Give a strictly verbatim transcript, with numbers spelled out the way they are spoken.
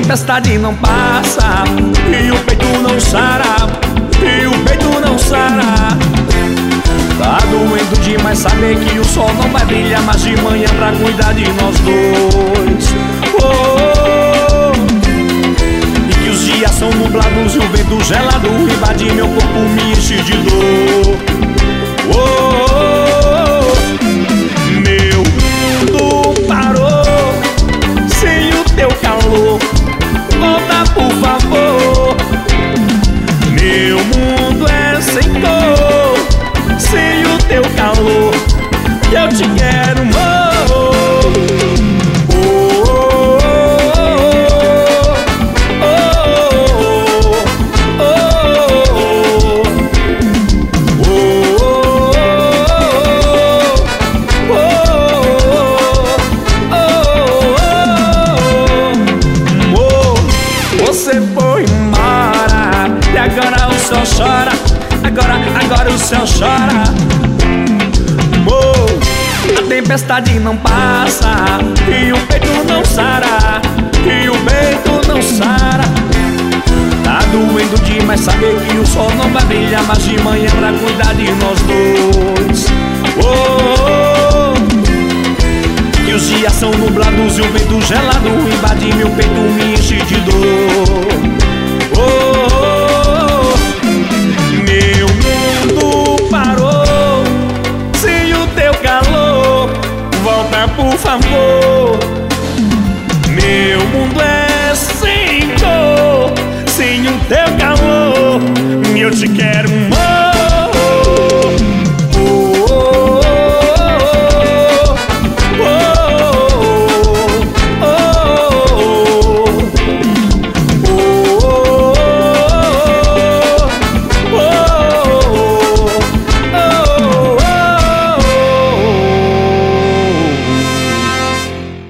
tempestade não passa e o peito não sara, e o peito não sara. Tá doendo demais saber que o sol não vai brilhar mais de manhã pra cuidar de nós dois. Oh, oh, oh. E que os dias são nublados e o vento gelado invade meu corpo, me enche de dor. Oh, oh, oh. Meu mundo parou sem o teu calor. Volta por favor. Meu mundo é sem cor, sem o teu calor. Eu te quero, amor. Você foi embora e agora o céu chora. Agora, agora o céu chora. Amor, a tempestade não passa e o peito não sara, e o peito não sara. Tá doendo demais saber que o sol não vai brilhar mais de manhã pra cuidar de nós dois. Oh, oh, oh. Que os dias são nublados e o vento gelado invade meu peito, me enche de dor. Oh, oh, oh. Meu mundo parou sem o teu calor. Volta por favor. Meu mundo é sem cor, sem o teu calor. Eu te quero.